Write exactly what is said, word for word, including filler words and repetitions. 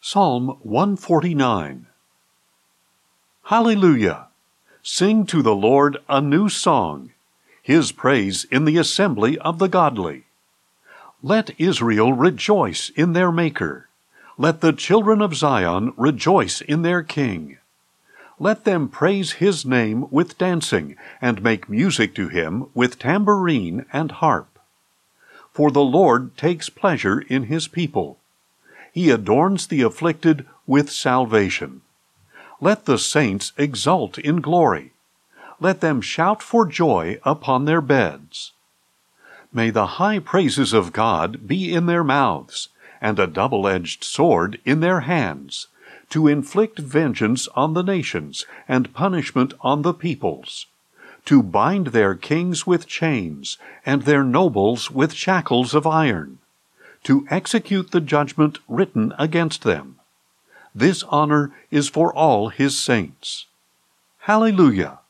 Psalm one forty-nine. Hallelujah! Sing to the Lord a new song, His praise in the assembly of the godly. Let Israel rejoice in their Maker. Let the children of Zion rejoice in their King. Let them praise His name with dancing, and make music to Him with tambourine and harp. For the Lord takes pleasure in His people. He adorns the afflicted with salvation. Let the saints exult in glory. Let them shout for joy upon their beds. May the high praises of God be in their mouths, and a double-edged sword in their hands, to inflict vengeance on the nations, and punishment on the peoples, to bind their kings with chains, and their nobles with shackles of iron, to execute the judgment written against them. This honor is for all His saints. Hallelujah!